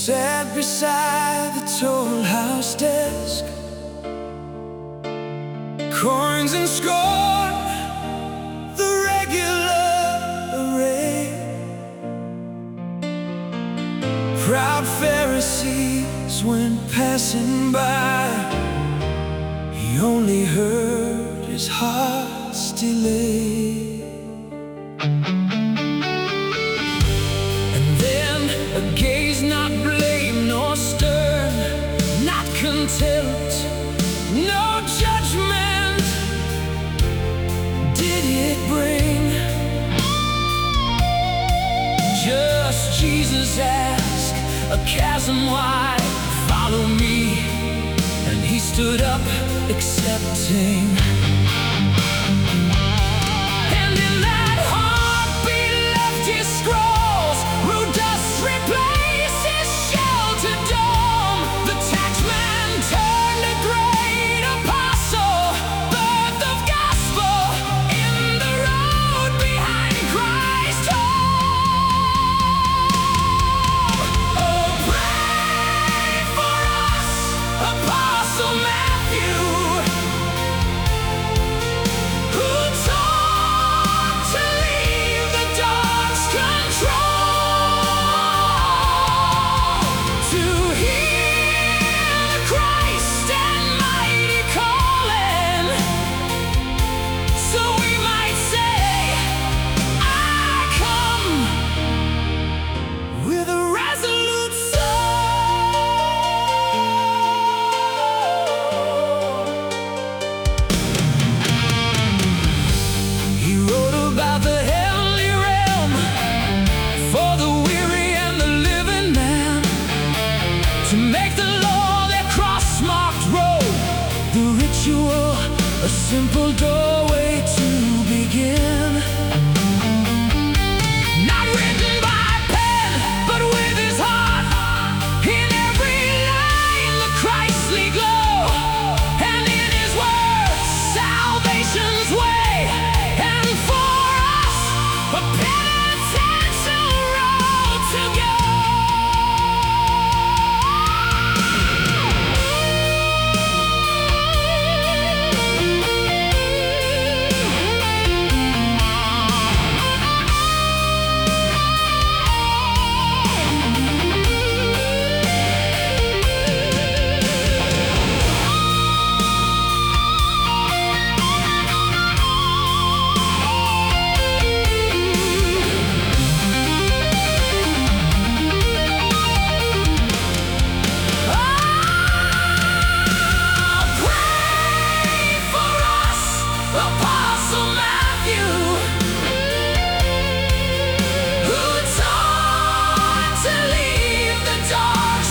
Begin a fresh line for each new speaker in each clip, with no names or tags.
sat beside the toll house desk, coins and scorn, the regular array. Proud Pharisees went passing by. He only heard his heart's delay. And then a gaze not blame nor stern, not contempt, no judgment did it bring. Just Jesus asked, a chasm wide, follow me. And he stood up, accepting. And in that heartbeat left his scrolls, rude dust replaced his sheltered dome. The taxman turned a great apostle, birth of gospel in the road behind Christ's home. Oh, pray for us, Apostle Matthew, who taught to leave the dark's control, to hear the Christ and mighty calling, so we might say, I come, with a resolute soul. He wrote about the heavenly realm for the weary and the living man, to make the law their cross-marked road, the ritual a simple doorway to begin. Not written by pen, but with his heart, in every line the Christly glow, and in his words salvation's way, and for us a penitential road to go. Apostle Matthew, who taught to leave the dark's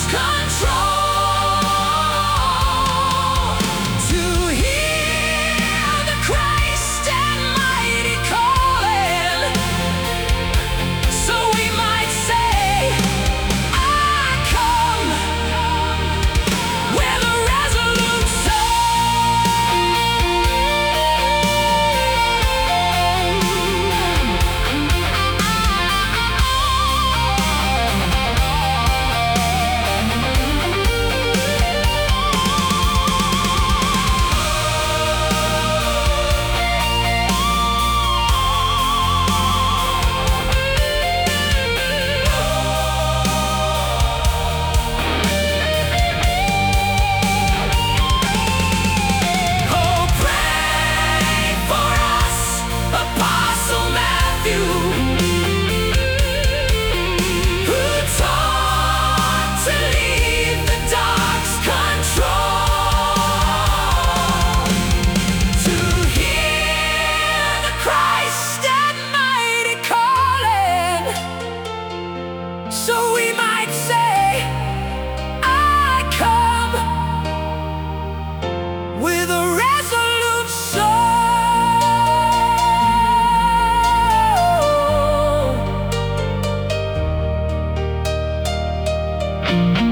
control, to hear the Christ and mighty calling, so we might say, I come, with a resolute Apostle Matthew, who taught to leave the dark's control, to hear the Christ and mighty calling, so we might say, I come, with a resolute soul.